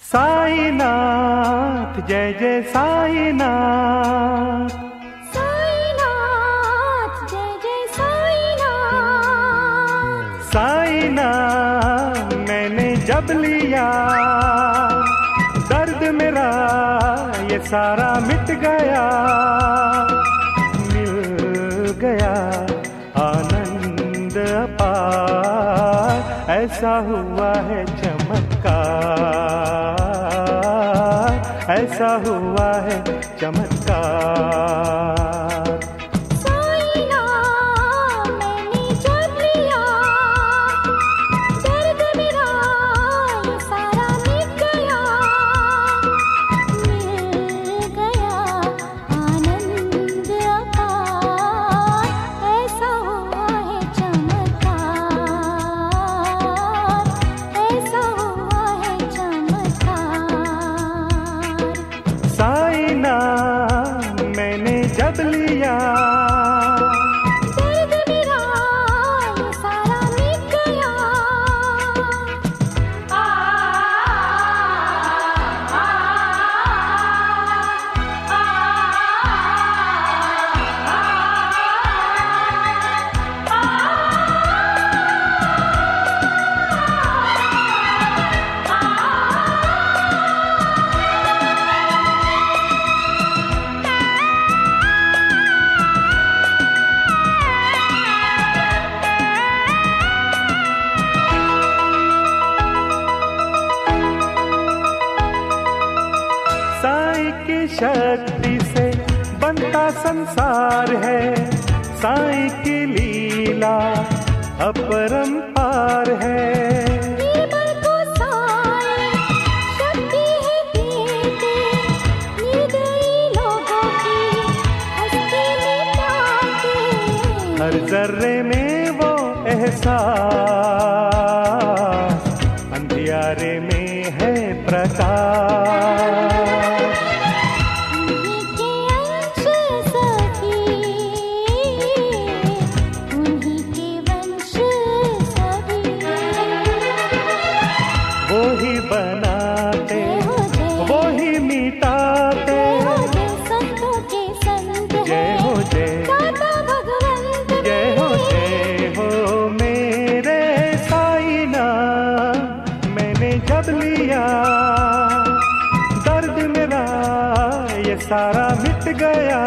साईनाथ जय जय साईनाथ, साईनाथ जय जय साईनाथ। साईनाथ मैंने जब लिया दर्द मेरा ये सारा मिट गया, मिल गया आनंद अपार, ऐसा हुआ है चमत्कार, ऐसा हुआ है चमत्कार। साईनाथ मैंने जब लिया दर्द मेरा ये सारा मिट गया, मिल गया आनंद अपार, ऐसा हुआ है चमत्कार, ऐसा हुआ है चमत्कार। साईनाथ मैंने जब लिया दर्द मेरा ये सारा मिट गया। साईं की शक्ति से बनता संसार है, साईं की लीला अपरंपार है। निर्बल को साईं शक्ति है देते, निर्दयी लोगों की हस्ती मिटाते। हर जर्रे में वो एहसास, अंधियारे में है प्रकाश। उन्हीं के अंश सभी, उन्हीं के वंश सभी। वो ही बनाते, जय हो जय, वो ही मिटाते। जय हो जय संतों के संत जय है, हो जय, दाता भगवंत जय हो मेरे। जय हो मेरे साईनाथ। मैंने जब लिया दर्द मेरा ये सारा मिट गया।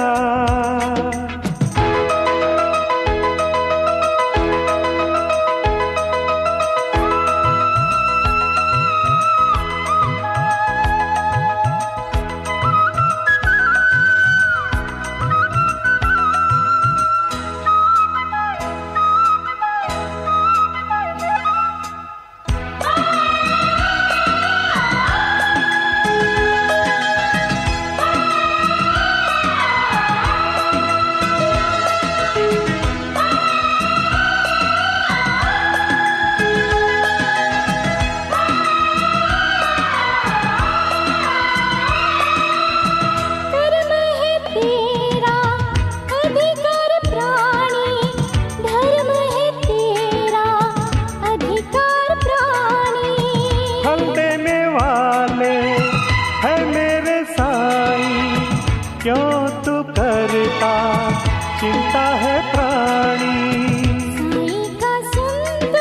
धर्म है तेरा अधिकार प्राणी, धर्म है तेरा अधिकार प्राणी। फल देने वाले है मेरे साईं, क्यों तू करता चिंता है प्राणी। साईं का सुन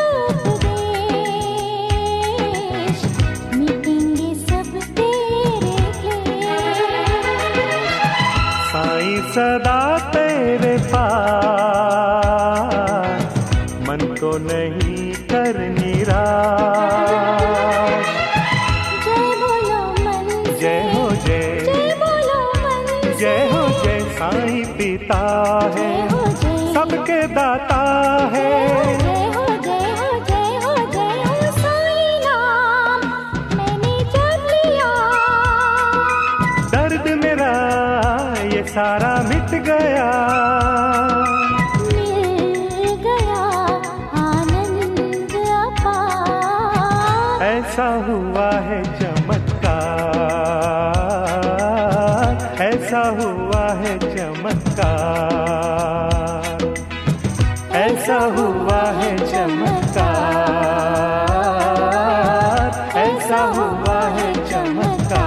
उपदेश, मिटेंगे सब तेरे क्लेश। साईं सदा तेरे पास, मन को नहीं कर निराश। जय बोलो मन से, जय हो जय, जय बोलो मन से। जय हो जय। साईं पिता है, जय हो जय, सबके दाता है। जय हो जय हो जय हो जय हो साईं नाम मैंने जब लिया दर्द मेरा ये सारा मिट गया, मिल गया आनंद अपार, ऐसा हुआ है चमत्कार, ऐसा हुआ है चमत्कार, ऐसा हुआ है चमत्कार, ऐसा हुआ है चमत्कार।